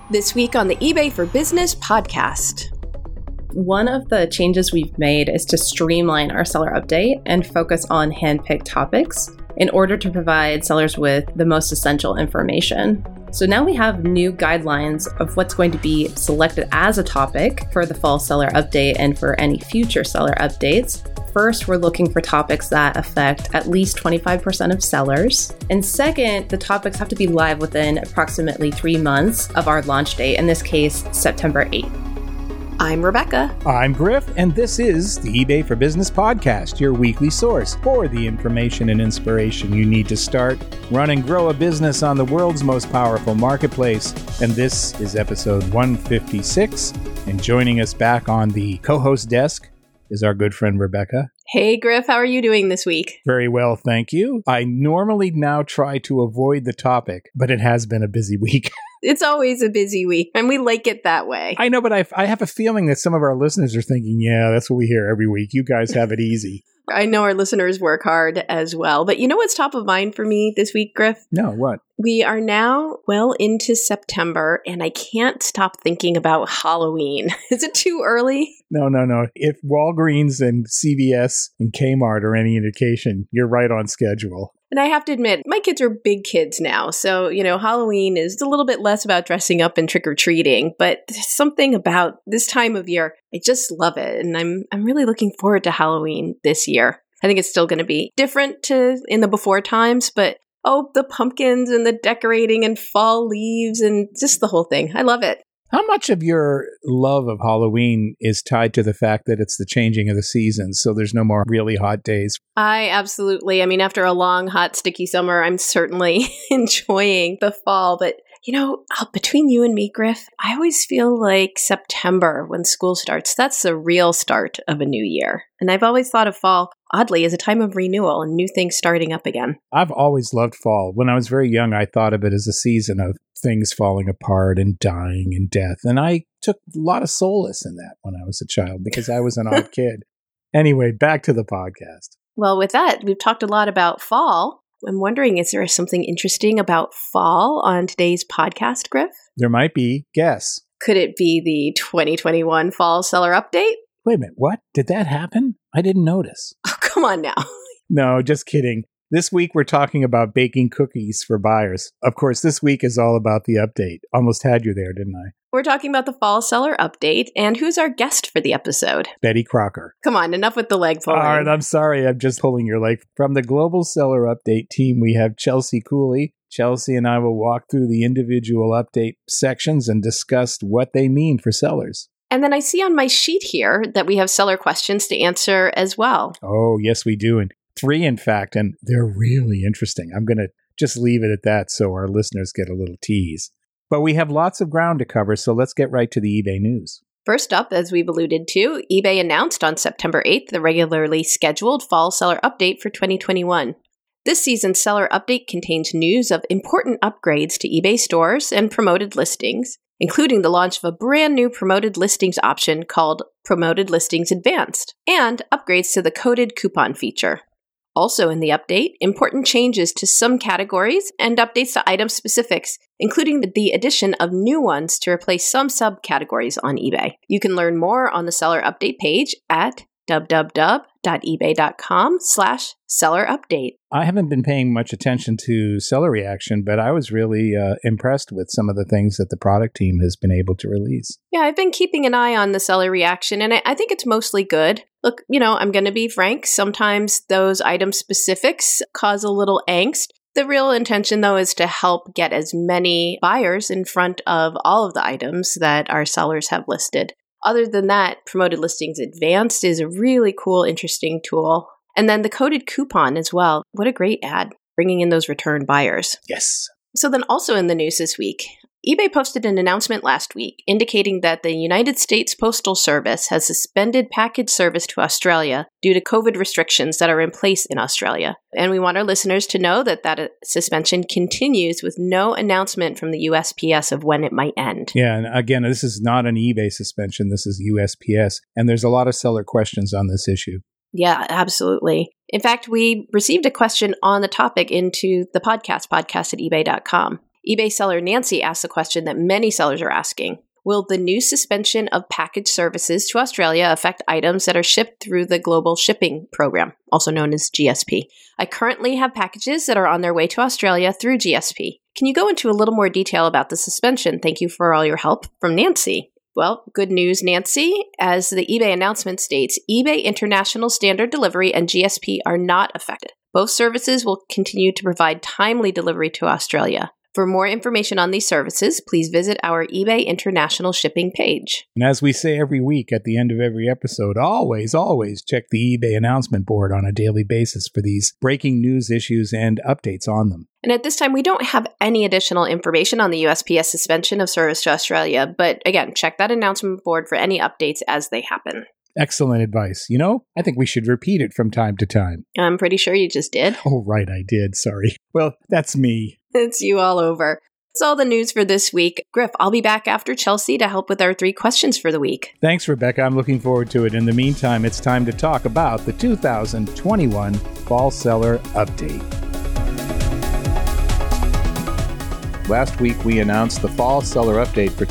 This week on the eBay for Business podcast. One of the changes we've made is to streamline our seller update and focus on hand-picked topics in order to provide sellers with the most essential information. So now we have new guidelines of what's going to be selected as a topic for the fall seller update and for any future seller updates. First, we're looking for topics that affect at least 25% of sellers. And second, the topics have to be live within approximately 3 months of our launch date, in this case, September 8th. I'm Rebecca. I'm Griff, and this is the eBay for Business podcast, your weekly source for the information and inspiration you need to start, run, and grow a business on the world's most powerful marketplace. And this is episode 156. And joining us back on the co-host desk is our good friend Rebecca. Hey, Griff, how are you doing this week? Very well, thank you. I normally now try to avoid the topic, but it has been a busy week. It's always a busy week, and we like it that way. I know, but I have a feeling that some of our listeners are thinking, yeah, that's what we hear every week. You guys have it easy. I know our listeners work hard as well. But you know what's top of mind for me this week, Griff? No, what? We are now well into September, and I can't stop thinking about Halloween. Is it too early? No. If Walgreens and CVS and Kmart are any indication, you're right on schedule. And I have to admit, my kids are big kids now. So, Halloween is a little bit less about dressing up and trick-or-treating, but there's something about this time of year. I just love it. And I'm really looking forward to Halloween this year. I think it's still going to be different to in the before times, but the pumpkins and the decorating and fall leaves and just the whole thing. I love it. How much of your love of Halloween is tied to the fact that it's the changing of the seasons, so there's no more really hot days? I after a long, hot, sticky summer, I'm certainly enjoying the fall. But, between you and me, Griff, I always feel like September, when school starts, that's the real start of a new year. And I've always thought of fall, oddly, as a time of renewal and new things starting up again. I've always loved fall. When I was very young, I thought of it as a season of things falling apart and dying and death. And I took a lot of solace in that when I was a child because I was an odd kid. Anyway, back to the podcast. Well, with that, we've talked a lot about fall. I'm wondering, is there something interesting about fall on today's podcast, Griff? There might be. Guess. Could it be the 2021 fall seller update? Wait a minute. What? Did that happen? I didn't notice. Oh, come on now. No, just kidding. This week, we're talking about baking cookies for buyers. Of course, this week is all about the update. Almost had you there, didn't I? We're talking about the fall seller update. And who's our guest for the episode? Betty Crocker. Come on, enough with the leg pulling. All right, I'm sorry. I'm just pulling your leg. From the Global Seller Update team, we have Chelsea Cooley. Chelsea and I will walk through the individual update sections and discuss what they mean for sellers. And then I see on my sheet here that we have seller questions to answer as well. Oh, yes, we do. And 3, in fact, and they're really interesting. I'm going to just leave it at that so our listeners get a little tease. But we have lots of ground to cover, so let's get right to the eBay news. First up, as we've alluded to, eBay announced on September 8th the regularly scheduled fall seller update for 2021. This season's seller update contains news of important upgrades to eBay stores and promoted listings, including the launch of a brand new promoted listings option called Promoted Listings Advanced, and upgrades to the coded coupon feature. Also in the update, important changes to some categories and updates to item specifics, including the addition of new ones to replace some subcategories on eBay. You can learn more on the seller update page at www.ebay.com/sellerupdate. I haven't been paying much attention to seller reaction, but I was really impressed with some of the things that the product team has been able to release. Yeah, I've been keeping an eye on the seller reaction, and I think it's mostly good. Look, I'm going to be frank. Sometimes those item specifics cause a little angst. The real intention, though, is to help get as many buyers in front of all of the items that our sellers have listed. Other than that, Promoted Listings Advanced is a really cool, interesting tool. And then the coded coupon as well. What a great ad, bringing in those return buyers. Yes. So then also in the news this week, eBay posted an announcement last week indicating that the United States Postal Service has suspended package service to Australia due to COVID restrictions that are in place in Australia. And we want our listeners to know that suspension continues with no announcement from the USPS of when it might end. Yeah, and again, this is not an eBay suspension. This is USPS. And there's a lot of seller questions on this issue. Yeah, absolutely. In fact, we received a question on the topic into the podcast at ebay.com. eBay seller Nancy asked a question that many sellers are asking. Will the new suspension of package services to Australia affect items that are shipped through the Global Shipping Program, also known as GSP? I currently have packages that are on their way to Australia through GSP. Can you go into a little more detail about the suspension? Thank you for all your help. From Nancy. Well, good news, Nancy. As the eBay announcement states, eBay International Standard Delivery and GSP are not affected. Both services will continue to provide timely delivery to Australia. For more information on these services, please visit our eBay International Shipping page. And as we say every week at the end of every episode, always check the eBay announcement board on a daily basis for these breaking news issues and updates on them. And at this time, we don't have any additional information on the USPS suspension of service to Australia, but again, check that announcement board for any updates as they happen. Excellent advice. You know, I think we should repeat it from time to time. I'm pretty sure you just did. Oh, right, I did. Sorry. Well, that's me. It's you all over. That's all the news for this week. Griff, I'll be back after Chelsea to help with our 3 questions for the week. Thanks, Rebecca. I'm looking forward to it. In the meantime, it's time to talk about the 2021 Fall Seller Update. Last week, we announced the Fall Seller Update for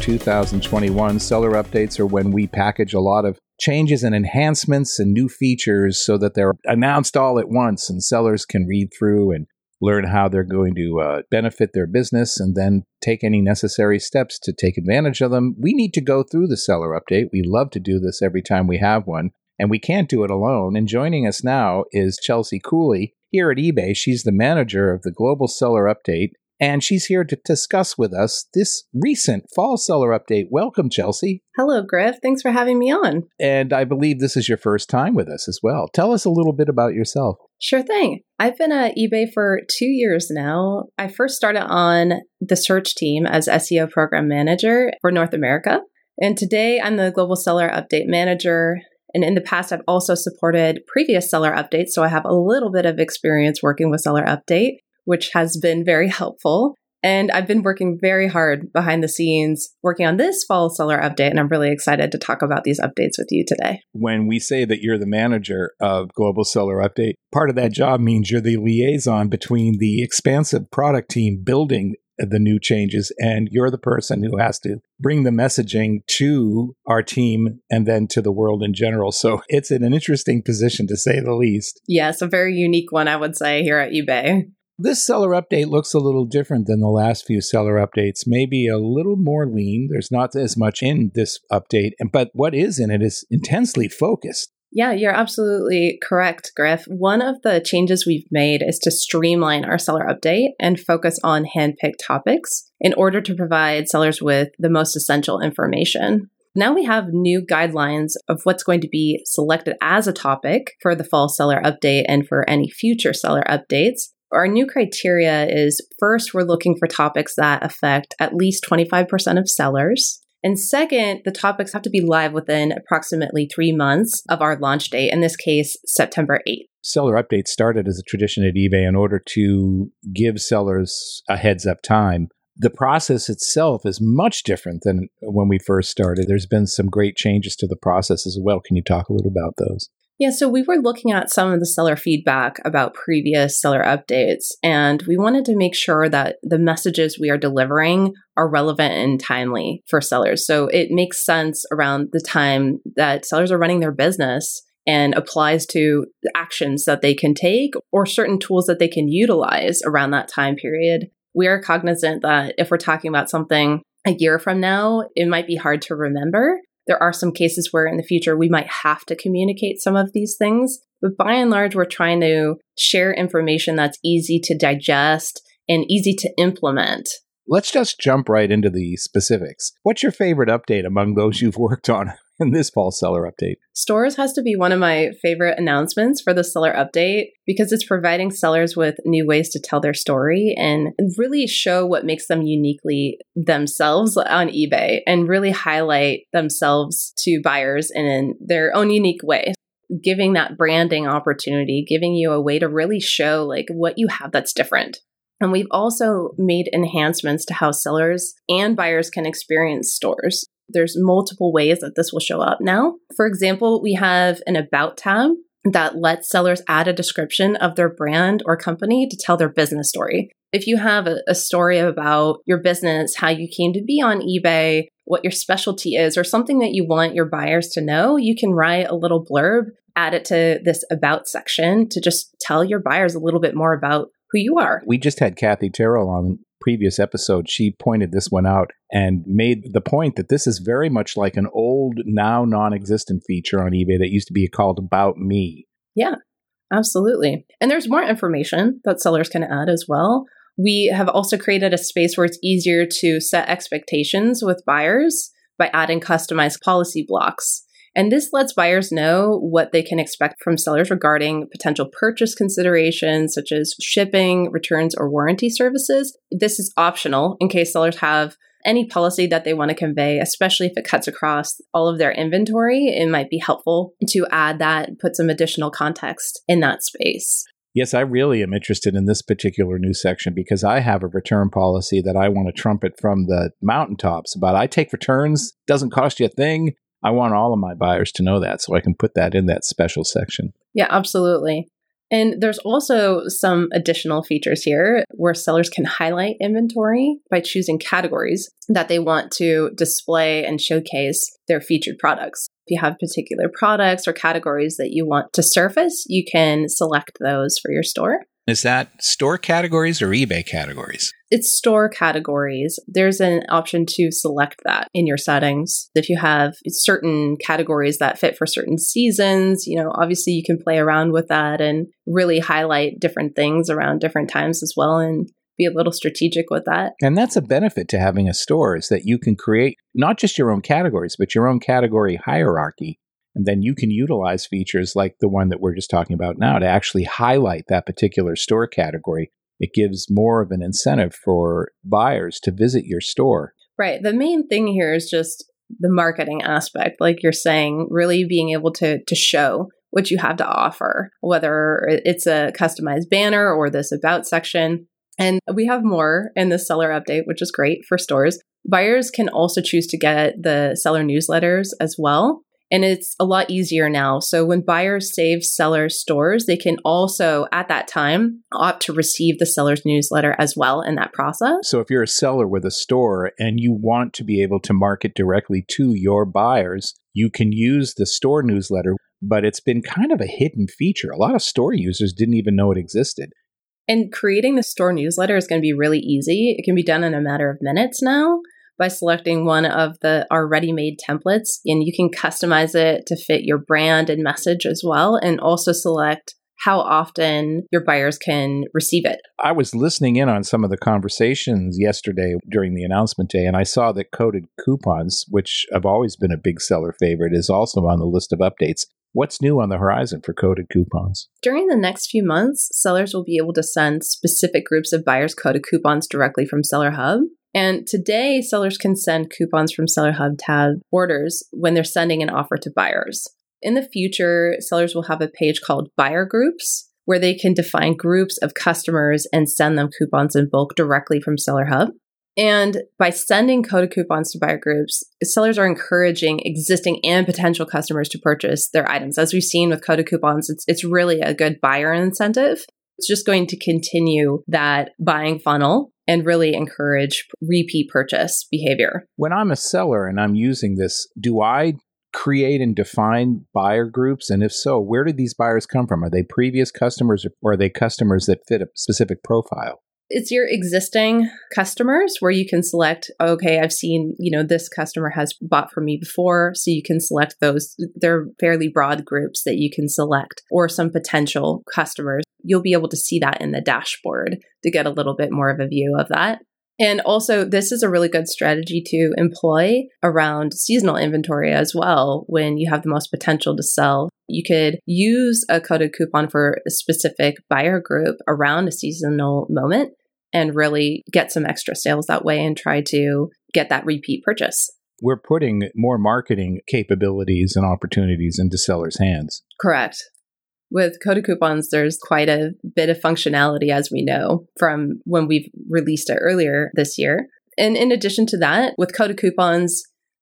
2021. Seller updates are when we package a lot of changes and enhancements and new features so that they're announced all at once and sellers can read through and learn how they're going to benefit their business and then take any necessary steps to take advantage of them. We need to go through the seller update. We love to do this every time we have one, and we can't do it alone. And joining us now is Chelsea Cooley here at eBay. She's the manager of the Global Seller Update, and she's here to discuss with us this recent Fall Seller Update. Welcome, Chelsea. Hello, Griff. Thanks for having me on. And I believe this is your first time with us as well. Tell us a little bit about yourself. Sure thing. I've been at eBay for 2 years now. I first started on the search team as SEO program manager for North America. And today I'm the Global Seller Update manager. And in the past, I've also supported previous seller updates. So I have a little bit of experience working with Seller Update, which has been very helpful. And I've been working very hard behind the scenes working on this Fall Seller Update, and I'm really excited to talk about these updates with you today. When we say that you're the manager of Global Seller Update, part of that job means you're the liaison between the expansive product team building the new changes, and you're the person who has to bring the messaging to our team and then to the world in general. So it's an interesting position, to say the least. Yes, a very unique one, I would say, here at eBay. This seller update looks a little different than the last few seller updates, maybe a little more lean. There's not as much in this update, but what is in it is intensely focused. Yeah, you're absolutely correct, Griff. One of the changes we've made is to streamline our seller update and focus on handpicked topics in order to provide sellers with the most essential information. Now we have new guidelines of what's going to be selected as a topic for the Fall Seller Update and for any future seller updates. Our new criteria is, first, we're looking for topics that affect at least 25% of sellers. And second, the topics have to be live within approximately 3 months of our launch date, in this case, September 8th. Seller updates started as a tradition at eBay in order to give sellers a heads-up time. The process itself is much different than when we first started. There's been some great changes to the process as well. Can you talk a little about those? Yeah, so we were looking at some of the seller feedback about previous seller updates, and we wanted to make sure that the messages we are delivering are relevant and timely for sellers. So it makes sense around the time that sellers are running their business and applies to actions that they can take or certain tools that they can utilize around that time period. We are cognizant that if we're talking about something a year from now, it might be hard to remember. There are some cases where in the future we might have to communicate some of these things, but by and large, we're trying to share information that's easy to digest and easy to implement. Let's just jump right into the specifics. What's your favorite update among those you've worked on in this Fall Seller Update? Stores has to be one of my favorite announcements for the Seller Update because it's providing sellers with new ways to tell their story and really show what makes them uniquely themselves on eBay and really highlight themselves to buyers in their own unique way. Giving that branding opportunity, giving you a way to really show like what you have that's different. And we've also made enhancements to how sellers and buyers can experience stores. There's multiple ways that this will show up now. For example, we have an About tab. that lets sellers add a description of their brand or company to tell their business story. If you have a story about your business, how you came to be on eBay, what your specialty is, or something that you want your buyers to know, you can write a little blurb, add it to this about section to just tell your buyers a little bit more about who you are. We just had Kathy Terrell on the previous episode. She pointed this one out and made the point that this is very much like an old, now non-existent feature on eBay that used to be called About Me. Yeah, absolutely. And there's more information that sellers can add as well. We have also created a space where it's easier to set expectations with buyers by adding customized policy blocks. And this lets buyers know what they can expect from sellers regarding potential purchase considerations, such as shipping, returns, or warranty services. This is optional in case sellers have any policy that they want to convey, especially if it cuts across all of their inventory. It might be helpful to add that and put some additional context in that space. Yes, I really am interested in this particular new section because I have a return policy that I want to trumpet from the mountaintops about. I take returns, doesn't cost you a thing. I want all of my buyers to know that so I can put that in that special section. Yeah, absolutely. And there's also some additional features here where sellers can highlight inventory by choosing categories that they want to display and showcase their featured products. If you have particular products or categories that you want to surface, you can select those for your store. Is that store categories or eBay categories? It's store categories. There's an option to select that in your settings. If you have certain categories that fit for certain seasons, obviously you can play around with that and really highlight different things around different times as well and be a little strategic with that. And that's a benefit to having a store is that you can create not just your own categories, but your own category hierarchy. And then you can utilize features like the one that we're just talking about now to actually highlight that particular store category. It gives more of an incentive for buyers to visit your store. Right. The main thing here is just the marketing aspect, like you're saying, really being able to show what you have to offer, whether it's a customized banner or this about section. And we have more in the seller update, which is great for stores. Buyers can also choose to get the seller newsletters as well. And it's a lot easier now. So when buyers save seller stores, they can also, at that time, opt to receive the seller's newsletter as well in that process. So if you're a seller with a store and you want to be able to market directly to your buyers, you can use the store newsletter, but it's been kind of a hidden feature. A lot of store users didn't even know it existed. And creating the store newsletter is going to be really easy. It can be done in a matter of minutes now by selecting one of our ready-made templates, and you can customize it to fit your brand and message as well, and also select how often your buyers can receive it. I was listening in on some of the conversations yesterday during the announcement day, and I saw that coded coupons, which have always been a big seller favorite, is also on the list of updates. What's new on the horizon for coded coupons? During the next few months, sellers will be able to send specific groups of buyers coded coupons directly from Seller Hub. And today, sellers can send coupons from Seller Hub tab orders when they're sending an offer to buyers. In the future, sellers will have a page called Buyer Groups, where they can define groups of customers and send them coupons in bulk directly from Seller Hub. And by sending coded coupons to buyer groups, sellers are encouraging existing and potential customers to purchase their items. As we've seen with coded coupons, it's really a good buyer incentive. It's just going to continue that buying funnel and really encourage repeat purchase behavior. When I'm a seller and I'm using this, do I create and define buyer groups? And if so, where did these buyers come from? Are they previous customers or are they customers that fit a specific profile? It's your existing customers where you can select, okay, I've seen, this customer has bought from me before. So you can select those. They're fairly broad groups that you can select, or some potential customers. You'll be able to see that in the dashboard to get a little bit more of a view of that. And also, this is a really good strategy to employ around seasonal inventory as well. When you have the most potential to sell, you could use a coded coupon for a specific buyer group around a seasonal moment and really get some extra sales that way and try to get that repeat purchase. We're putting more marketing capabilities and opportunities into sellers' hands. Correct. With coded coupons, there's quite a bit of functionality, as we know, from when we've released it earlier this year. And in addition to that, with coded coupons,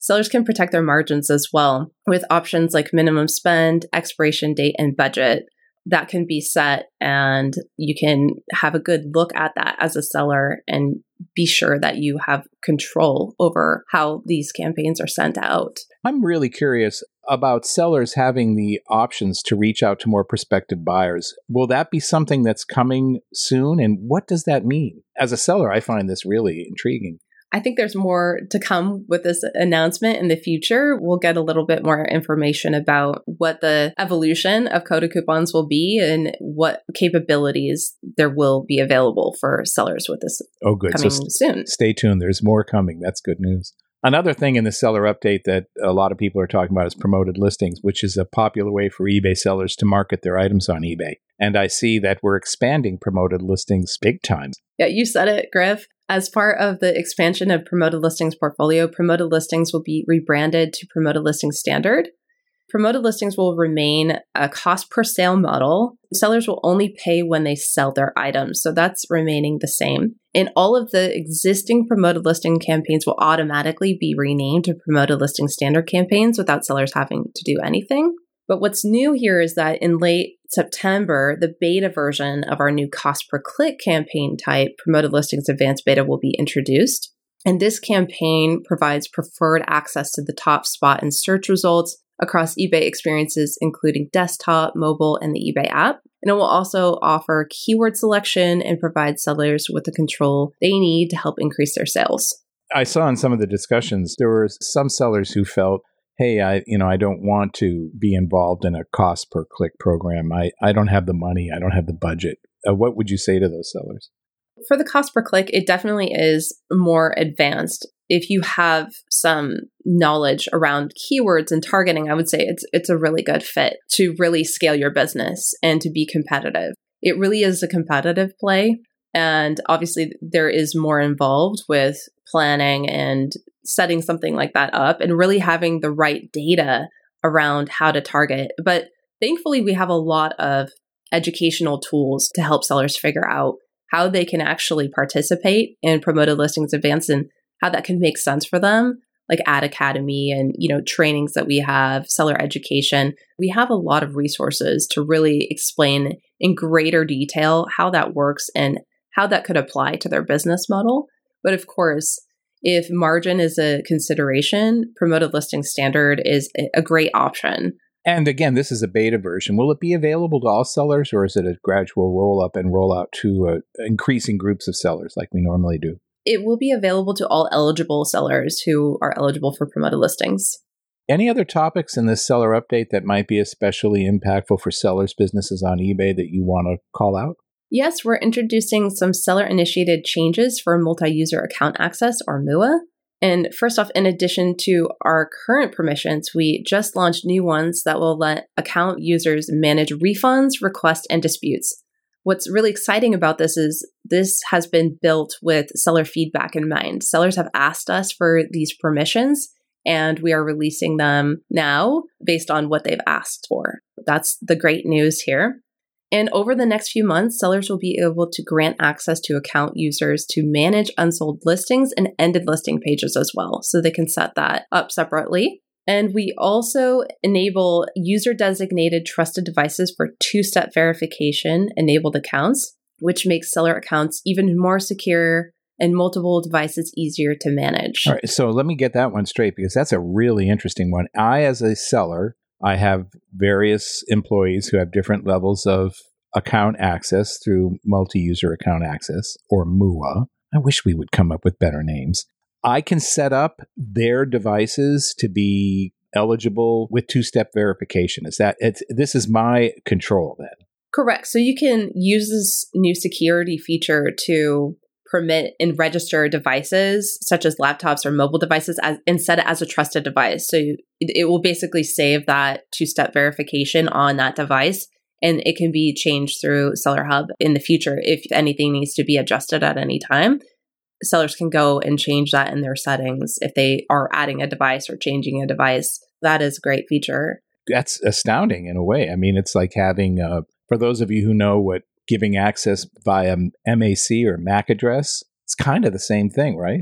Sellers can protect their margins as well with options like minimum spend, expiration date, and budget that can be set. And you can have a good look at that as a seller and be sure that you have control over how these campaigns are sent out. I'm really curious about sellers having the options to reach out to more prospective buyers. Will that be something that's coming soon? And what does that mean? As a seller, I find this really intriguing. I think there's more to come with this announcement in the future. We'll get a little bit more information about what the evolution of Coded Coupons will be and what capabilities there will be available for sellers with this coming soon. Stay tuned. There's more coming. That's good news. Another thing in the seller update that a lot of people are talking about is promoted listings, which is a popular way for eBay sellers to market their items on eBay. And I see that we're expanding promoted listings big time. Yeah, you said it, Griff. As part of the expansion of Promoted Listings portfolio, Promoted Listings will be rebranded to Promoted Listings Standard. Promoted Listings will remain a cost per sale model. Sellers will only pay when they sell their items, so that's remaining the same. And all of the existing Promoted Listing campaigns will automatically be renamed to Promoted Listing Standard campaigns without sellers having to do anything. But what's new here is that in late September, the beta version of our new cost per click campaign type, Promoted Listings Advanced Beta, will be introduced. And this campaign provides preferred access to the top spot in search results across eBay experiences, including desktop, mobile, and the eBay app. And it will also offer keyword selection and provide sellers with the control they need to help increase their sales. I saw in some of the discussions, there were some sellers who felt, hey, I don't want to be involved in a cost per click program. I don't have the money. I don't have the budget. What would you say to those sellers? For the cost per click, it definitely is more advanced. If you have some knowledge around keywords and targeting, I would say it's a really good fit to really scale your business and to be competitive. It really is a competitive play. And obviously, there is more involved with planning and setting something like that up and really having the right data around how to target. But thankfully, we have a lot of educational tools to help sellers figure out how they can actually participate in Promoted Listings Advanced and how that can make sense for them, like Ad Academy and, trainings that we have, seller education. We have a lot of resources to really explain in greater detail how that works and how that could apply to their business model. But of course, if margin is a consideration, Promoted Listings Standard is a great option. And again, this is a beta version. Will it be available to all sellers, or is it a gradual roll up and roll out to increasing groups of sellers like we normally do? It will be available to all eligible sellers who are eligible for promoted listings. Any other topics in this seller update that might be especially impactful for sellers' businesses on eBay that you want to call out? Yes, we're introducing some seller-initiated changes for multi-user account access, or MUA. And first off, in addition to our current permissions, we just launched new ones that will let account users manage refunds, requests, and disputes. What's really exciting about this is this has been built with seller feedback in mind. Sellers have asked us for these permissions, and we are releasing them now based on what they've asked for. That's the great news here. And over the next few months, sellers will be able to grant access to account users to manage unsold listings and ended listing pages as well. So they can set that up separately. And we also enable user-designated trusted devices for two-step verification enabled accounts, which makes seller accounts even more secure and multiple devices easier to manage. All right, so let me get that one straight, because that's a really interesting one. As a seller, I have various employees who have different levels of account access through multi-user account access, or MUA. I wish we would come up with better names. I can set up their devices to be eligible with two-step verification. This is my control then? Correct. So you can use this new security feature to permit and register devices such as laptops or mobile devices and set it as a trusted device. So it will basically save that two-step verification on that device, and it can be changed through Seller Hub in the future if anything needs to be adjusted at any time. Sellers can go and change that in their settings if they are adding a device or changing a device. That is a great feature. That's astounding in a way. I mean, it's like having, for those of you who know what giving access via MAC or MAC address, it's kind of the same thing, right?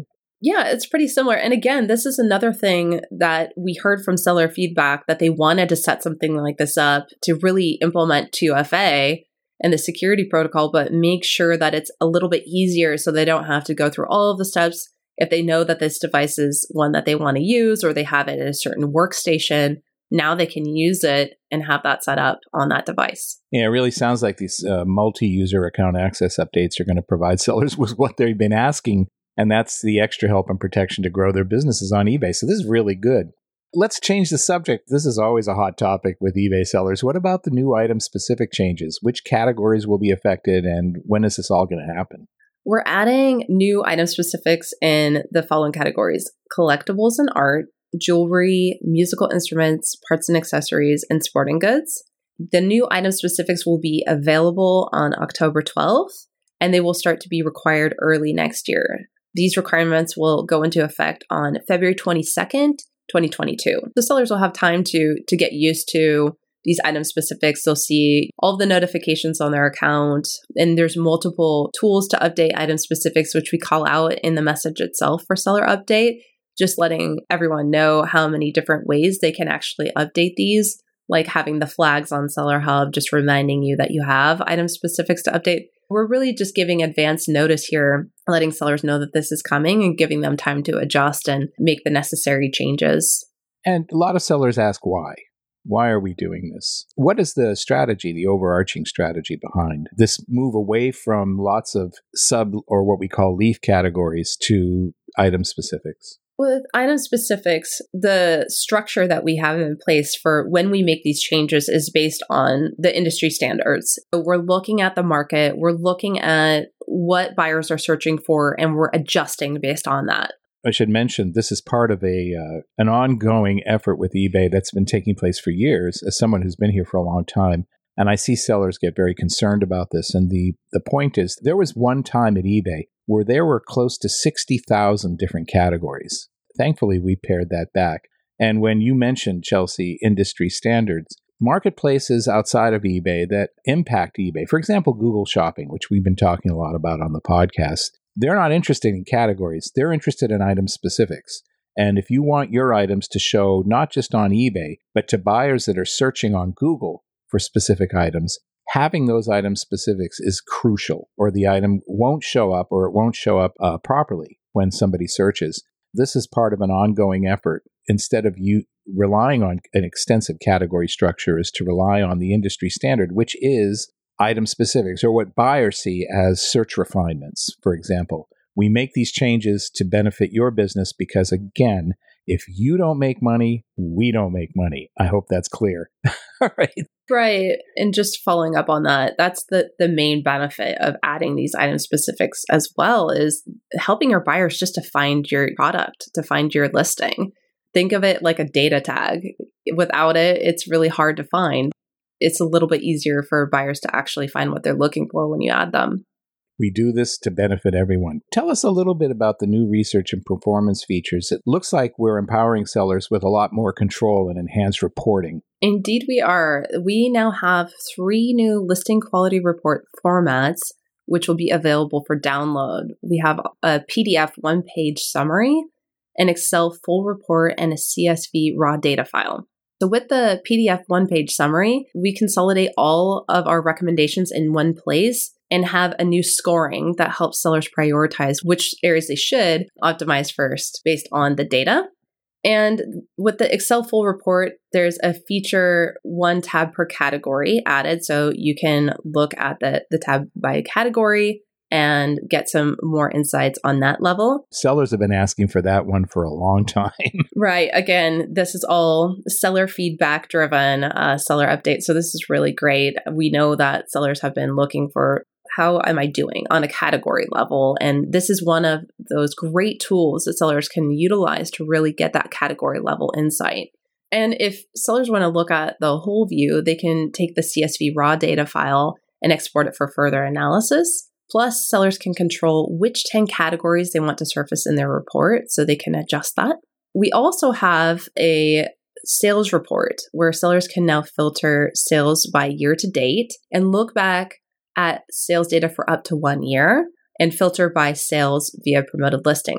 Yeah, it's pretty similar. And again, this is another thing that we heard from seller feedback, that they wanted to set something like this up to really implement 2FA and the security protocol, but make sure that it's a little bit easier so they don't have to go through all of the steps. If they know that this device is one that they want to use, or they have it at a certain workstation, now they can use it and have that set up on that device. Yeah, it really sounds like these multi-user account access updates are going to provide sellers with what they've been asking. And that's the extra help and protection to grow their businesses on eBay. So this is really good. Let's change the subject. This is always a hot topic with eBay sellers. What about the new item-specific changes? Which categories will be affected, and when is this all going to happen? We're adding new item specifics in the following categories: collectibles and art, jewelry, musical instruments, parts and accessories, and sporting goods. The new item specifics will be available on October 12th, and they will start to be required early next year. These requirements will go into effect on February 22nd, 2022. The sellers will have time to get used to these item specifics. They'll see all of the notifications on their account, and there's multiple tools to update item specifics, which we call out in the message itself for seller update, just letting everyone know how many different ways they can actually update these, like having the flags on Seller Hub, just reminding you that you have item specifics to update. We're really just giving advance notice here, letting sellers know that this is coming and giving them time to adjust and make the necessary changes. And a lot of sellers ask why. Why are we doing this? What is the strategy, the overarching strategy behind this move away from lots of sub or what we call leaf categories to item specifics? With item specifics, the structure that we have in place for when we make these changes is based on the industry standards. So we're looking at the market, we're looking at what buyers are searching for, and we're adjusting based on that. I should mention this is part of an ongoing effort with eBay that's been taking place for years, as someone who's been here for a long time. And I see sellers get very concerned about this. And the point is, there was one time at eBay where there were close to 60,000 different categories. Thankfully, we pared that back. And when you mentioned, Chelsea, industry standards, marketplaces outside of eBay that impact eBay, for example, Google Shopping, which we've been talking a lot about on the podcast, they're not interested in categories. They're interested in item specifics. And if you want your items to show not just on eBay, but to buyers that are searching on Google for specific items, having those item specifics is crucial, or the item won't show up, or it won't show up properly when somebody searches. This is part of an ongoing effort. Instead of you relying on an extensive category structure, is to rely on the industry standard, which is item specifics, or what buyers see as search refinements. For example, we make these changes to benefit your business because, again, if you don't make money, we don't make money. I hope that's clear. All right. Right. And just following up on that, that's the main benefit of adding these item specifics as well, is helping your buyers just to find your product, to find your listing. Think of it like a data tag. Without it, it's really hard to find. It's a little bit easier for buyers to actually find what they're looking for when you add them. We do this to benefit everyone. Tell us a little bit about the new research and performance features. It looks like we're empowering sellers with a lot more control and enhanced reporting. Indeed, we are. We now have 3 new listing quality report formats, which will be available for download. We have a PDF one-page summary, an Excel full report, and a CSV raw data file. So with the PDF one-page summary, we consolidate all of our recommendations in one place and have a new scoring that helps sellers prioritize which areas they should optimize first based on the data. And with the Excel full report, there's a feature 1 tab per category added. So you can look at the tab by category and get some more insights on that level. Sellers have been asking for that one for a long time. Right. Again, this is all seller feedback driven, seller update. So this is really great. We know that sellers have been looking for, how am I doing on a category level? And this is one of those great tools that sellers can utilize to really get that category level insight. And if sellers want to look at the whole view, they can take the CSV raw data file and export it for further analysis. Plus, sellers can control which 10 categories they want to surface in their report, so they can adjust that. We also have a sales report where sellers can now filter sales by year to date and look back at sales data for up to 1 year and filter by sales via promoted listings.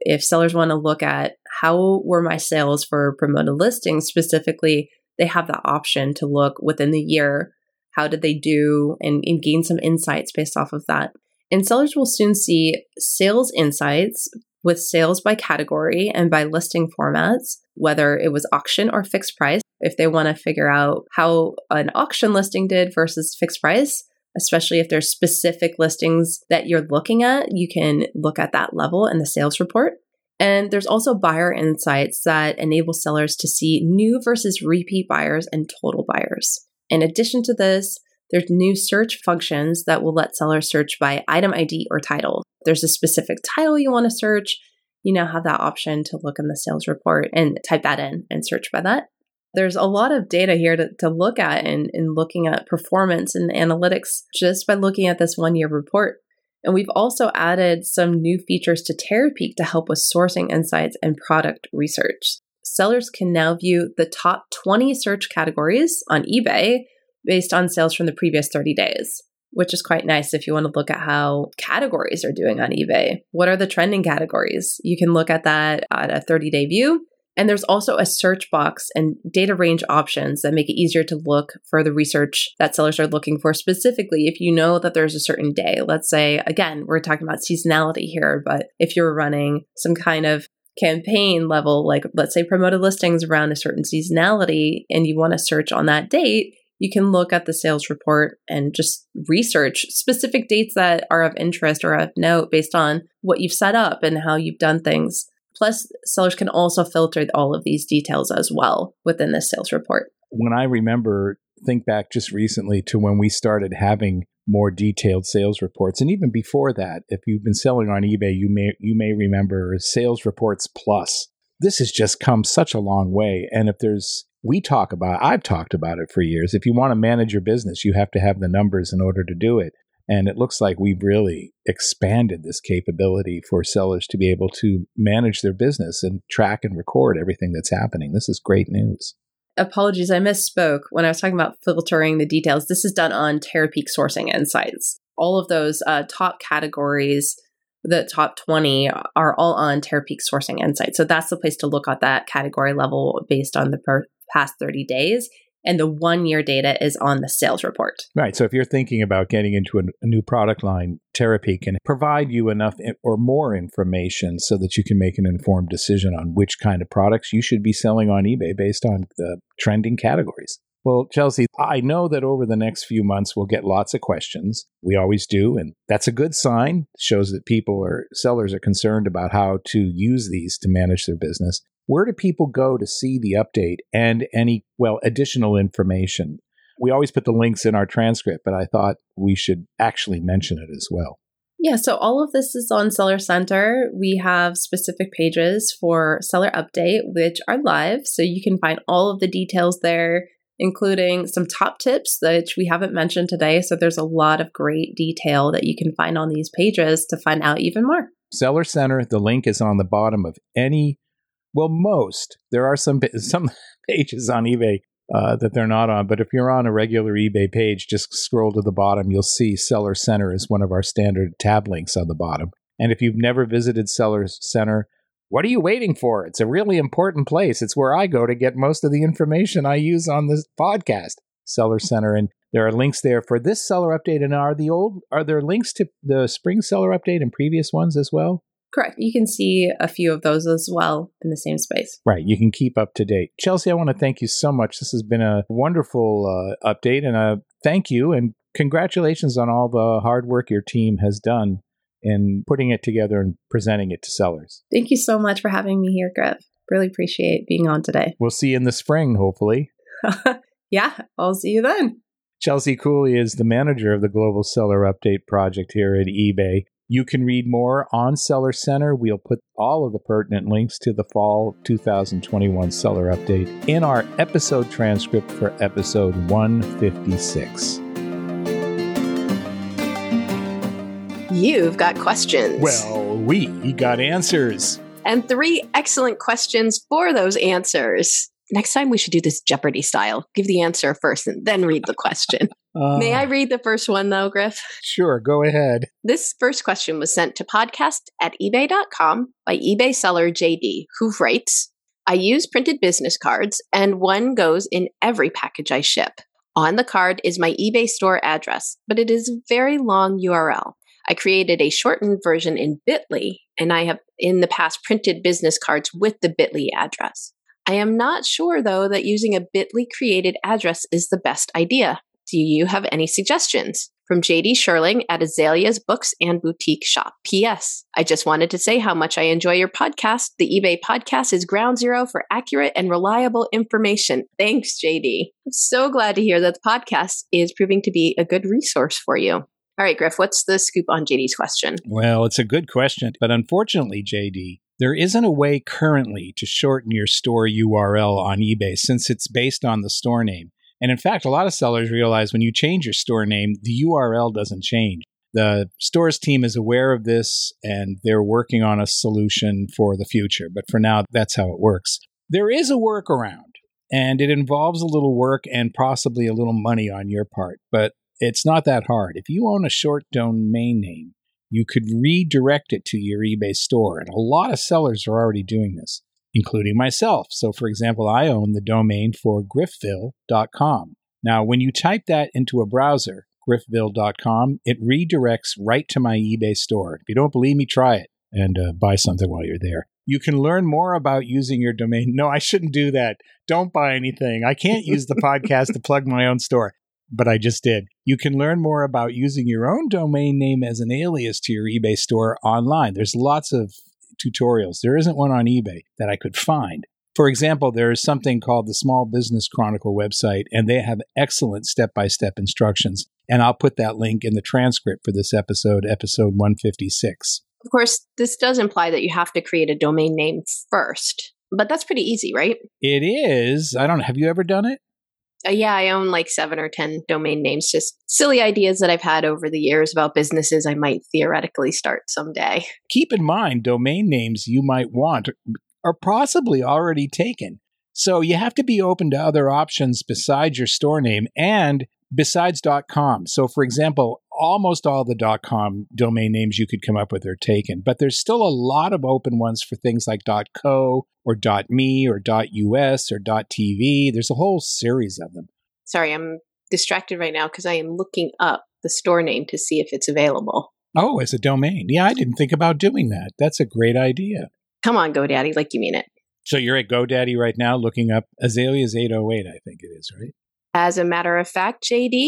if sellers want to look at how were my sales for promoted listings specifically, they have the option to look within the year, how did they do, and gain some insights based off of that. And sellers will soon see sales insights with sales by category and by listing formats, whether it was auction or fixed price. If they want to figure out how an auction listing did versus fixed price, especially if there's specific listings that you're looking at, you can look at that level in the sales report. And there's also buyer insights that enable sellers to see new versus repeat buyers and total buyers. In addition to this, there's new search functions that will let sellers search by item ID or title. If there's a specific title you want to search, you now have that option to look in the sales report and type that in and search by that. There's a lot of data here to look at in looking at performance and analytics just by looking at this 1-year report. And we've also added some new features to Terapeak to help with sourcing insights and product research. Sellers can now view the top 20 search categories on eBay based on sales from the previous 30 days, which is quite nice if you want to look at how categories are doing on eBay. What are the trending categories? You can look at that at a 30-day view. And there's also a search box and data range options that make it easier to look for the research that sellers are looking for specifically if you know that there's a certain day. Let's say, again, we're talking about seasonality here, but if you're running some kind of campaign level, like let's say promoted listings around a certain seasonality, and you want to search on that date, you can look at the sales report and just research specific dates that are of interest or of note based on what you've set up and how you've done things. Plus, sellers can also filter all of these details as well within this sales report. When I think back just recently to when we started having more detailed sales reports, and even before that, if you've been selling on eBay, you may remember Sales Reports Plus. This has just come such a long way. And I've talked about it for years. If you want to manage your business, you have to have the numbers in order to do it. And it looks like we've really expanded this capability for sellers to be able to manage their business and track and record everything that's happening. This is great news. Apologies, I misspoke when I was talking about filtering the details. This is done on Terapeak Sourcing Insights. All of those top categories, the top 20, are all on Terapeak Sourcing Insights. So that's the place to look at that category level based on the past 30 days. And the 1-year data is on the sales report. Right. So if you're thinking about getting into a new product line, Terapeak can provide you enough or more information so that you can make an informed decision on which kind of products you should be selling on eBay based on the trending categories. Well, Chelsea, I know that over the next few months, we'll get lots of questions. We always do. And that's a good sign. It shows that sellers are concerned about how to use these to manage their business. Where do people go to see the update and any, additional information? We always put the links in our transcript, but I thought we should actually mention it as well. Yeah, so all of this is on Seller Center. We have specific pages for Seller Update, which are live. So you can find all of the details there, including some top tips that we haven't mentioned today. So there's a lot of great detail that you can find on these pages to find out even more. Seller Center, the link is on the bottom of most. There are some pages on eBay that they're not on. But if you're on a regular eBay page, just scroll to the bottom. You'll see Seller Center is one of our standard tab links on the bottom. And if you've never visited Seller Center, what are you waiting for? It's a really important place. It's where I go to get most of the information I use on this podcast, Seller Center. And there are links there for this seller update. And are there links to the spring seller update and previous ones as well? Correct. You can see a few of those as well in the same space. Right. You can keep up to date. Chelsea, I want to thank you so much. This has been a wonderful update, and thank you and congratulations on all the hard work your team has done in putting it together and presenting it to sellers. Thank you so much for having me here, Griff. Really appreciate being on today. We'll see you in the spring, hopefully. Yeah, I'll see you then. Chelsea Cooley is the manager of the Global Seller Update project here at eBay. You can read more on Seller Center. We'll put all of the pertinent links to the fall 2021 Seller Update in our episode transcript for episode 156. You've got questions. Well, we got answers. And 3 excellent questions for those answers. Next time we should do this Jeopardy style. Give the answer first and then read the question. May I read the first one though, Griff? Sure, go ahead. This first question was sent to podcast@ebay.com by eBay seller JD, who writes, I use printed business cards and one goes in every package I ship. On the card is my eBay store address, but it is a very long URL. I created a shortened version in Bitly, and I have in the past printed business cards with the Bitly address. I am not sure, though, that using a Bitly created address is the best idea. Do you have any suggestions? From JD Sherling at Azalea's Books and Boutique Shop. P.S. I just wanted to say how much I enjoy your podcast. The eBay podcast is ground zero for accurate and reliable information. Thanks, JD. I'm so glad to hear that the podcast is proving to be a good resource for you. All right, Griff, what's the scoop on JD's question? Well, it's a good question, but unfortunately, JD, there isn't a way currently to shorten your store URL on eBay since it's based on the store name. And in fact, a lot of sellers realize when you change your store name, the URL doesn't change. The stores team is aware of this and they're working on a solution for the future. But for now, that's how it works. There is a workaround, and it involves a little work and possibly a little money on your part. But it's not that hard. If you own a short domain name, you could redirect it to your eBay store. And a lot of sellers are already doing this, including myself. So, for example, I own the domain for Griffville.com. Now, when you type that into a browser, Griffville.com, it redirects right to my eBay store. If you don't believe me, try it and buy something while you're there. You can learn more about using your domain. No, I shouldn't do that. Don't buy anything. I can't use the podcast to plug my own store, but I just did. You can learn more about using your own domain name as an alias to your eBay store online. There's lots of tutorials. There isn't one on eBay that I could find. For example, there is something called the Small Business Chronicle website, and they have excellent step-by-step instructions. And I'll put that link in the transcript for this episode 156. Of course, this does imply that you have to create a domain name first, but that's pretty easy, right? It is. I don't know. Have you ever done it? Yeah, I own like 7 or 10 domain names, just silly ideas that I've had over the years about businesses I might theoretically start someday. Keep in mind, domain names you might want are possibly already taken. So you have to be open to other options besides your store name and besides .com. So for example, almost all the .com domain names you could come up with are taken, but there's still a lot of open ones for things like .co or .me or .us or .tv. There's a whole series of them. Sorry, I'm distracted right now because I am looking up the store name to see if it's available. Oh, as a domain. Yeah, I didn't think about doing that. That's a great idea. Come on, GoDaddy, like you mean it. So you're at GoDaddy right now looking up Azalea's 808, I think it is, right? As a matter of fact, JD,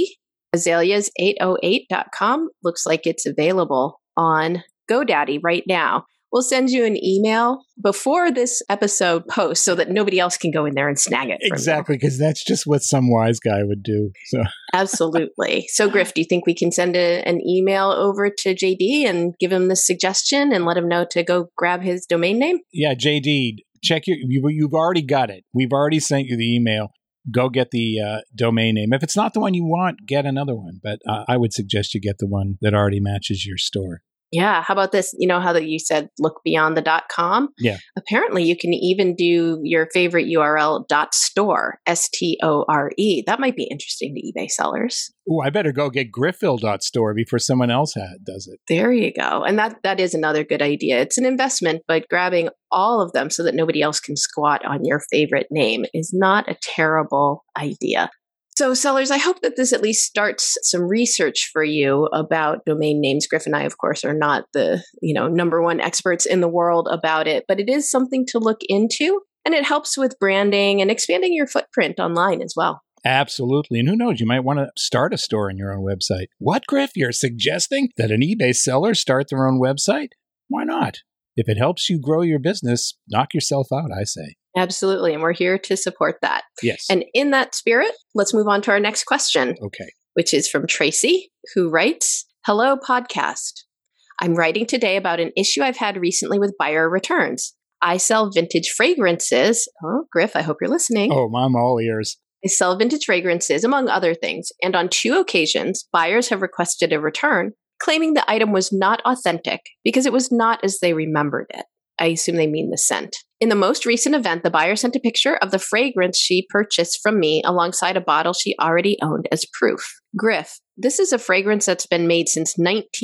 Azaleas808.com looks like it's available on GoDaddy right now. We'll send you an email before this episode posts so that nobody else can go in there and snag it. Exactly, because that's just what some wise guy would do. So Absolutely. So, Griff, do you think we can send an email over to JD and give him this suggestion and let him know to go grab his domain name? Yeah, JD, check you've already got it. We've already sent you the email. Go get the domain name. If it's not the one you want, get another one. But I would suggest you get the one that already matches your store. Yeah. How about this? You know how that you said look beyond the .com? Yeah. Apparently, you can even do your favorite URL .store, S-T-O-R-E. That might be interesting to eBay sellers. Oh, I better go get Griffville.store before someone else does it. There you go. And that is another good idea. It's an investment, but grabbing all of them so that nobody else can squat on your favorite name is not a terrible idea. So sellers, I hope that this at least starts some research for you about domain names. Griff and I, of course, are not the number one experts in the world about it, but it is something to look into, and it helps with branding and expanding your footprint online as well. Absolutely. And who knows, you might want to start a store on your own website. What, Griff? You're suggesting that an eBay seller start their own website? Why not? If it helps you grow your business, knock yourself out, I say. Absolutely. And we're here to support that. Yes. And in that spirit, let's move on to our next question. Okay. Which is from Tracy, who writes, Hello, podcast. I'm writing today about an issue I've had recently with buyer returns. I sell vintage fragrances. Oh, Griff, I hope you're listening. Oh, I'm all ears. I sell vintage fragrances, among other things. And on 2 occasions, buyers have requested a return, claiming the item was not authentic because it was not as they remembered it. I assume they mean the scent. In the most recent event, the buyer sent a picture of the fragrance she purchased from me alongside a bottle she already owned as proof. Griff, this is a fragrance that's been made since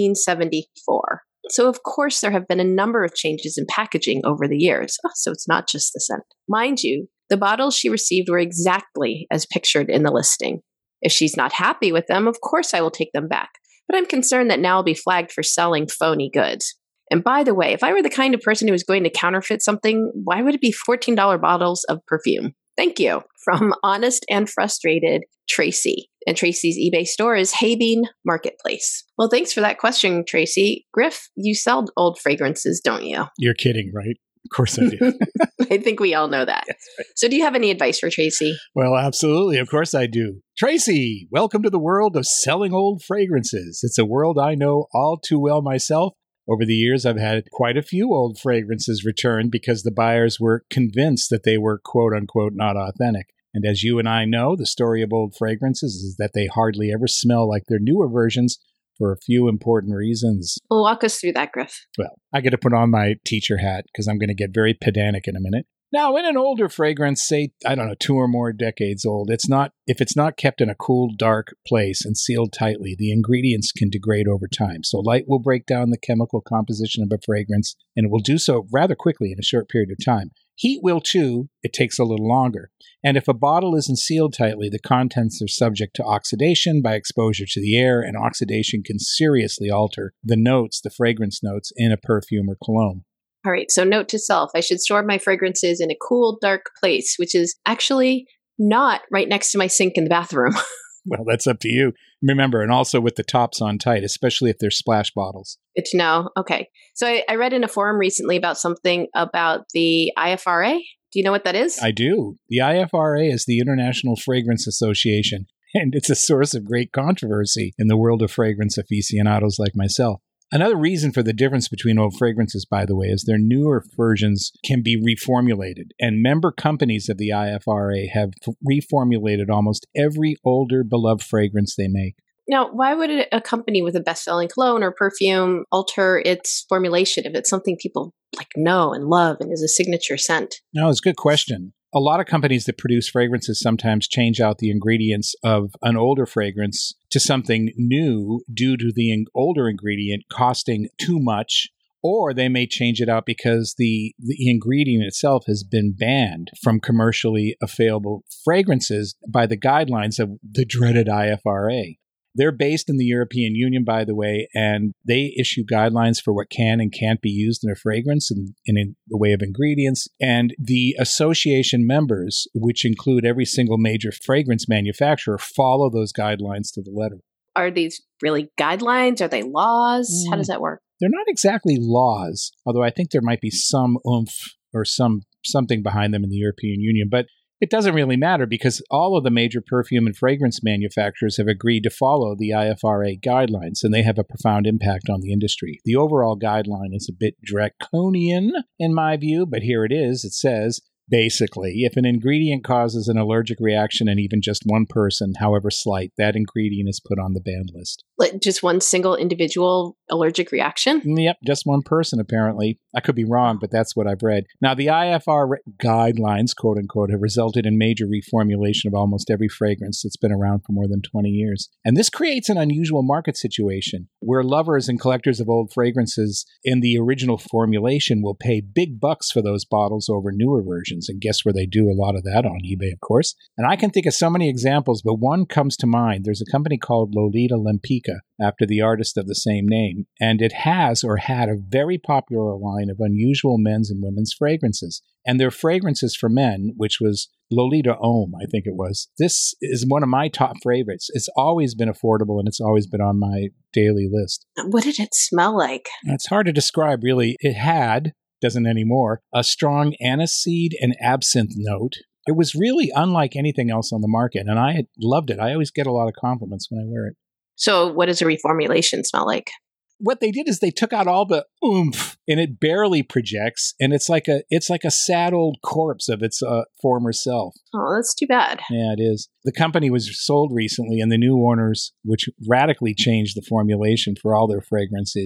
1974. So, of course, there have been a number of changes in packaging over the years. Oh, so it's not just the scent. Mind you, the bottles she received were exactly as pictured in the listing. If she's not happy with them, of course I will take them back. But I'm concerned that now I'll be flagged for selling phony goods. And by the way, if I were the kind of person who was going to counterfeit something, why would it be $14 bottles of perfume? Thank you. From Honest and Frustrated, Tracy. And Tracy's eBay store is Haybean Marketplace. Well, thanks for that question, Tracy. Griff, you sell old fragrances, don't you? You're kidding, right? Of course I do. I think we all know that. Yes, right. So do you have any advice for Tracy? Well, absolutely. Of course I do. Tracy, welcome to the world of selling old fragrances. It's a world I know all too well myself. Over the years, I've had quite a few old fragrances returned because the buyers were convinced that they were quote unquote not authentic. And as you and I know, the story of old fragrances is that they hardly ever smell like their newer versions for a few important reasons. Well, walk us through that, Griff. Well, I got to put on my teacher hat because I'm going to get very pedantic in a minute. Now, in an older fragrance, say, 2 or more decades old, if it's not kept in a cool, dark place and sealed tightly, the ingredients can degrade over time. So light will break down the chemical composition of a fragrance, and it will do so rather quickly in a short period of time. Heat will too. It takes a little longer. And if a bottle isn't sealed tightly, the contents are subject to oxidation by exposure to the air, and oxidation can seriously alter the fragrance notes in a perfume or cologne. All right, so note to self, I should store my fragrances in a cool, dark place, which is actually not right next to my sink in the bathroom. Well, that's up to you. Remember, and also with the tops on tight, especially if they're splash bottles. Good to know. Okay. So I read in a forum recently about something about the IFRA. Do you know what that is? I do. The IFRA is the International Fragrance Association, and it's a source of great controversy in the world of fragrance aficionados like myself. Another reason for the difference between old fragrances, by the way, is their newer versions can be reformulated. And member companies of the IFRA have reformulated almost every older beloved fragrance they make. Now, why would a company with a best-selling cologne or perfume alter its formulation if it's something people know and love and is a signature scent? No, it's a good question. A lot of companies that produce fragrances sometimes change out the ingredients of an older fragrance to something new due to the older ingredient costing too much, or they may change it out because the ingredient itself has been banned from commercially available fragrances by the guidelines of the dreaded IFRA. They're based in the European Union, by the way, and they issue guidelines for what can and can't be used in a fragrance and in the way of ingredients. And the association members, which include every single major fragrance manufacturer, follow those guidelines to the letter. Are these really guidelines? Are they laws? How does that work? They're not exactly laws, although I think there might be some oomph or something behind them in the European Union. But it doesn't really matter because all of the major perfume and fragrance manufacturers have agreed to follow the IFRA guidelines, and they have a profound impact on the industry. The overall guideline is a bit draconian in my view, but here it is. It says, basically, if an ingredient causes an allergic reaction in even just one person, however slight, that ingredient is put on the banned list. Just one single individual allergic reaction? Yep, just one person, apparently. I could be wrong, but that's what I've read. Now, the IFR guidelines, quote unquote, have resulted in major reformulation of almost every fragrance that's been around for more than 20 years. And this creates an unusual market situation where lovers and collectors of old fragrances in the original formulation will pay big bucks for those bottles over newer versions. And guess where they do a lot of that? On eBay, of course. And I can think of so many examples, but one comes to mind. There's a company called Lolita Lempicka, after the artist of the same name, and it has or had a very popular line of unusual men's and women's fragrances. And their fragrances for men, which was Lolita Homme, I think it was. This is one of my top favorites. It's always been affordable, and it's always been on my daily list. What did it smell like? It's hard to describe, really. It had, doesn't anymore, a strong aniseed and absinthe note. It was really unlike anything else on the market, and I loved it. I always get a lot of compliments when I wear it. So what does a reformulation smell like? What they did is they took out all the oomph, and it barely projects, and it's like a sad old corpse of its former self. Oh, that's too bad. Yeah, it is. The company was sold recently, and the new owners, which radically changed the formulation for all their fragrances,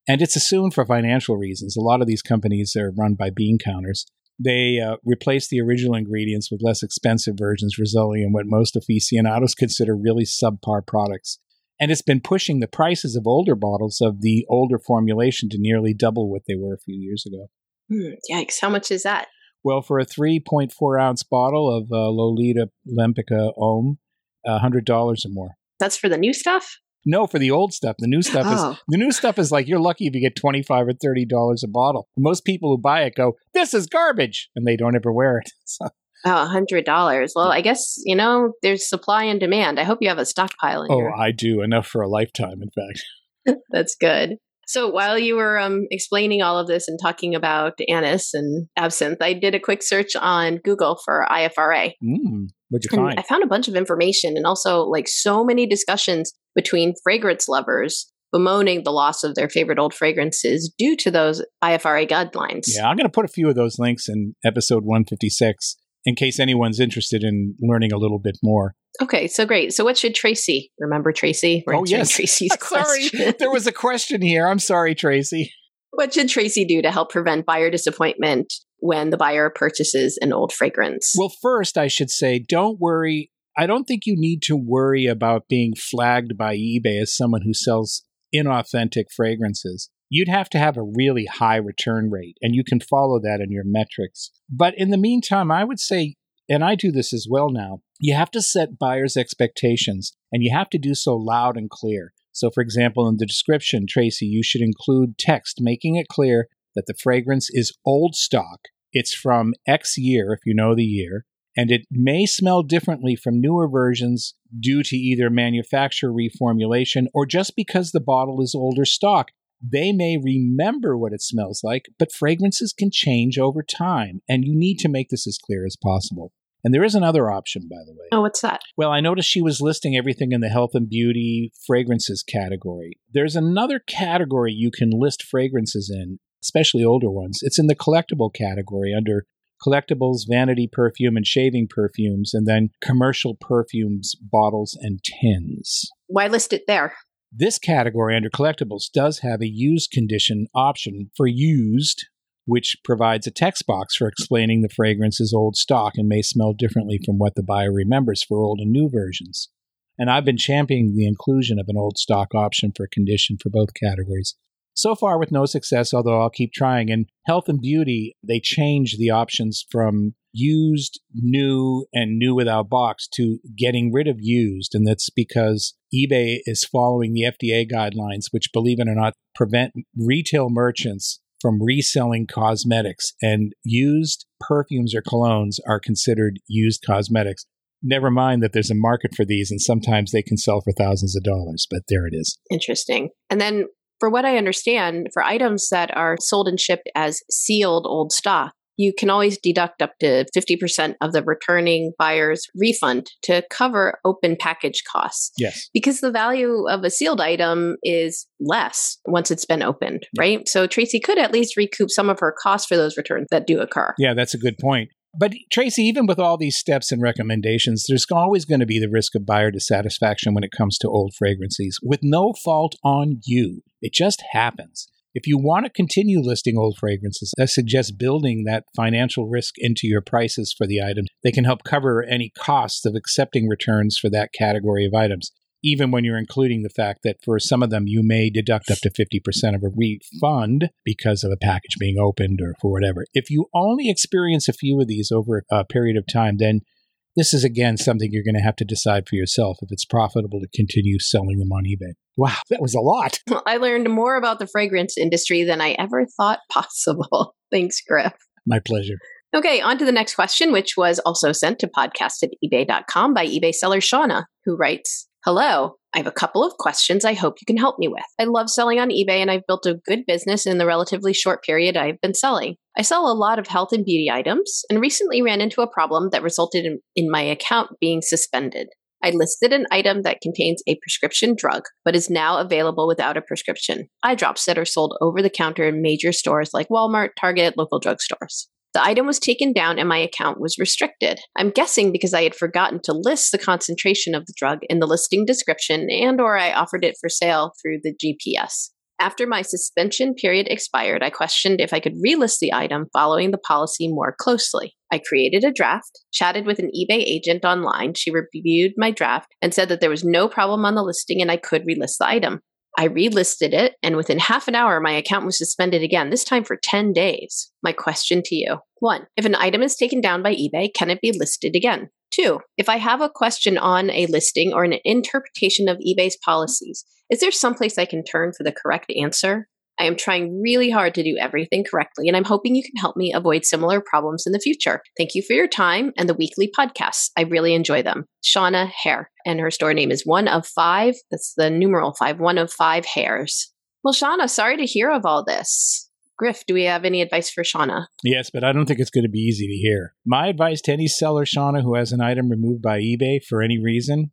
And it's assumed for financial reasons. A lot of these companies are run by bean counters. They replace the original ingredients with less expensive versions, resulting in what most aficionados consider really subpar products. And it's been pushing the prices of older bottles of the older formulation to nearly double what they were a few years ago. Yikes. How much is that? Well, for a 3.4-ounce bottle of Lolita Lempica Ohm, $100 or more. That's for the new stuff? No, for the old stuff. The new stuff is like, you're lucky if you get $25 or $30 a bottle. Most people who buy it go, this is garbage, and they don't ever wear it. So. $100. Well, I guess, there's supply and demand. I hope you have a stockpile in here. I do. Enough for a lifetime, in fact. That's good. So while you were explaining all of this and talking about anise and absinthe, I did a quick search on Google for IFRA. What'd you find? I found a bunch of information and also so many discussions between fragrance lovers bemoaning the loss of their favorite old fragrances due to those IFRA guidelines. Yeah, I'm going to put a few of those links in episode 156 in case anyone's interested in learning a little bit more. Okay, so great. So what should Tracy, remember Tracy? We're answering Tracy's question. Sorry, there was a question here. I'm sorry, Tracy. What should Tracy do to help prevent buyer disappointment when the buyer purchases an old fragrance? Well, first, I should say, don't worry. I don't think you need to worry about being flagged by eBay as someone who sells inauthentic fragrances. You'd have to have a really high return rate, and you can follow that in your metrics. But in the meantime, I would say, and I do this as well now, you have to set buyers' expectations, and you have to do so loud and clear. So, for example, in the description, Tracy, you should include text making it clear that the fragrance is old stock. It's from X year, if you know the year, and it may smell differently from newer versions due to either manufacturer reformulation or just because the bottle is older stock. They may remember what it smells like, but fragrances can change over time, and you need to make this as clear as possible. And there is another option, by the way. Oh, what's that? Well, I noticed she was listing everything in the health and beauty fragrances category. There's another category you can list fragrances in, especially older ones. It's in the collectible category under collectibles, vanity perfume, and shaving perfumes, and then commercial perfumes, bottles, and tins. Why list it there? This category under collectibles does have a used condition option for used, which provides a text box for explaining the fragrance is old stock and may smell differently from what the buyer remembers for old and new versions. And I've been championing the inclusion of an old stock option for condition for both categories. So far with no success, although I'll keep trying. In health and beauty, they changed the options from used, new, and new without box to getting rid of used. And that's because eBay is following the FDA guidelines, which, believe it or not, prevent retail merchants from reselling cosmetics. And used perfumes or colognes are considered used cosmetics. Never mind that there's a market for these, and sometimes they can sell for thousands of dollars, but there it is. Interesting. And then, for what I understand, for items that are sold and shipped as sealed old stock, you can always deduct up to 50% of the returning buyer's refund to cover open package costs. Yes. Because the value of a sealed item is less once it's been opened, right? So Tracy could at least recoup some of her costs for those returns that do occur. Yeah, that's a good point. But Tracy, even with all these steps and recommendations, there's always going to be the risk of buyer dissatisfaction when it comes to old fragrances, with no fault on you. It just happens. If you want to continue listing old fragrances, I suggest building that financial risk into your prices for the item. They can help cover any costs of accepting returns for that category of items, even when you're including the fact that for some of them, you may deduct up to 50% of a refund because of a package being opened or for whatever. If you only experience a few of these over a period of time, then this is, again, something you're going to have to decide for yourself if it's profitable to continue selling them on eBay. Wow, that was a lot. Well, I learned more about the fragrance industry than I ever thought possible. Thanks, Griff. My pleasure. Okay, on to the next question, which was also sent to podcast@ebay.com by eBay seller Shauna, who writes, "Hello, I have a couple of questions I hope you can help me with. I love selling on eBay and I've built a good business in the relatively short period I've been selling. I sell a lot of health and beauty items and recently ran into a problem that resulted in my account being suspended. I listed an item that contains a prescription drug, but is now available without a prescription. Eye drops that are sold over the counter in major stores like Walmart, Target, local drugstores. The item was taken down and my account was restricted. I'm guessing because I had forgotten to list the concentration of the drug in the listing description and or I offered it for sale through the GPS. After my suspension period expired, I questioned if I could relist the item following the policy more closely. I created a draft, chatted with an eBay agent online. She reviewed my draft and said that there was no problem on the listing and I could relist the item. I relisted it, and within half an hour, my account was suspended again, this time for 10 days. My question to you: 1. If an item is taken down by eBay, can it be listed again? 2. If I have a question on a listing or an interpretation of eBay's policies, is there someplace I can turn for the correct answer? I am trying really hard to do everything correctly, and I'm hoping you can help me avoid similar problems in the future. Thank you for your time and the weekly podcasts. I really enjoy them. Shauna Hare, and her store name is One of Five. That's the numeral 5, One of Five Hares. Well, Shauna, sorry to hear of all this. Griff, do we have any advice for Shauna? Yes, but I don't think it's going to be easy to hear. My advice to any seller, Shauna, who has an item removed by eBay for any reason,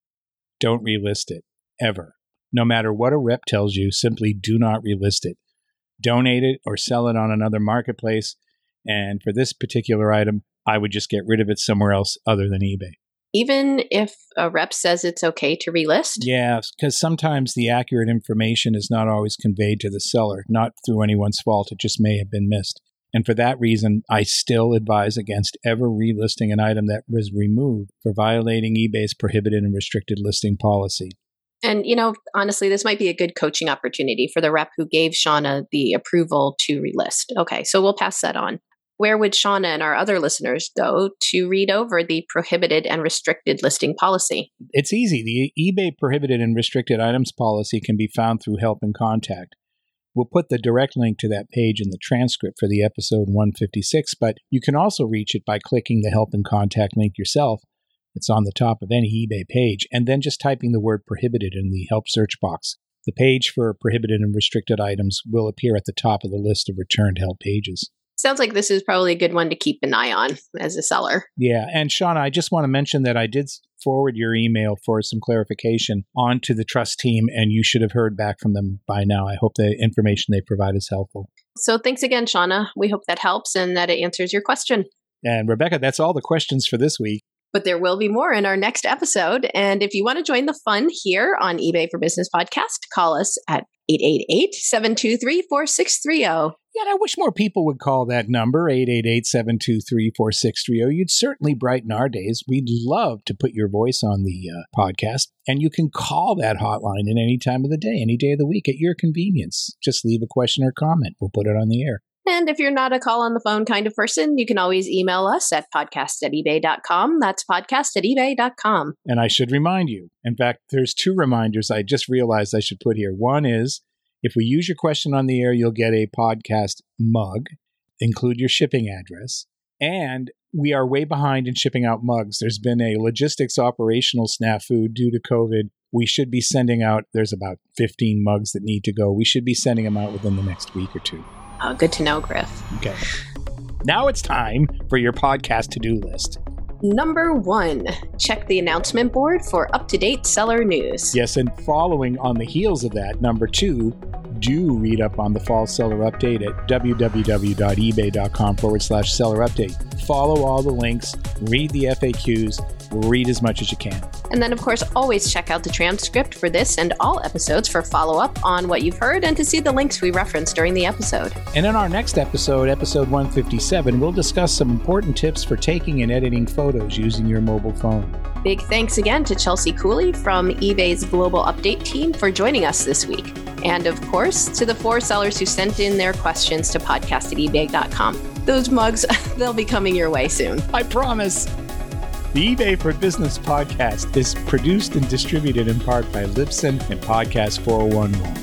don't relist it, ever. No matter what a rep tells you, simply do not relist it. Donate it or sell it on another marketplace. And for this particular item, I would just get rid of it somewhere else other than eBay. Even if a rep says it's okay to relist? Yeah, because sometimes the accurate information is not always conveyed to the seller, not through anyone's fault. It just may have been missed. And for that reason, I still advise against ever relisting an item that was removed for violating eBay's prohibited and restricted listing policy. And, honestly, this might be a good coaching opportunity for the rep who gave Shauna the approval to relist. Okay, so we'll pass that on. Where would Shauna and our other listeners go to read over the prohibited and restricted listing policy? It's easy. The eBay prohibited and restricted items policy can be found through Help and Contact. We'll put the direct link to that page in the transcript for the episode 156, but you can also reach it by clicking the Help and Contact link yourself. It's on the top of any eBay page, and then just typing the word prohibited in the help search box. The page for prohibited and restricted items will appear at the top of the list of returned help pages. Sounds like this is probably a good one to keep an eye on as a seller. Yeah, and Shauna, I just want to mention that I did forward your email for some clarification onto the trust team, and you should have heard back from them by now. I hope the information they provide is helpful. So thanks again, Shauna. We hope that helps and that it answers your question. And Rebecca, that's all the questions for this week. But there will be more in our next episode. And if you want to join the fun here on eBay for Business Podcast, call us at 888-723-4630. Yeah, I wish more people would call that number, 888-723-4630. You'd certainly brighten our days. We'd love to put your voice on the podcast. And you can call that hotline at any time of the day, any day of the week at your convenience. Just leave a question or comment. We'll put it on the air. And if you're not a call on the phone kind of person, you can always email us at podcast@ebay.com. That's podcast@ebay.com. And I should remind you, in fact, there's 2 reminders I just realized I should put here. One is, if we use your question on the air, you'll get a podcast mug. Include your shipping address. And we are way behind in shipping out mugs. There's been a logistics operational snafu due to COVID. We should be sending out, there's about 15 mugs that need to go. We should be sending them out within the next week or 2. Oh, good to know, Griff. Okay. Now it's time for your podcast to-do list. Number 1, check the announcement board for up-to-date seller news. Yes, and following on the heels of that, number 2, do read up on the fall seller update at www.ebay.com/seller update. Follow all the links, read the FAQs, read as much as you can. And then, of course, always check out the transcript for this and all episodes for follow-up on what you've heard and to see the links we referenced during the episode. And in our next episode, episode 157, we'll discuss some important tips for taking and editing photos using your mobile phone. Big thanks again to Chelsea Cooley from eBay's Global Update team for joining us this week. And of course, to the 4 sellers who sent in their questions to podcast@ebay.com. Those mugs, they'll be coming your way soon. I promise. The eBay for Business podcast is produced and distributed in part by Libsyn and Podcast 411.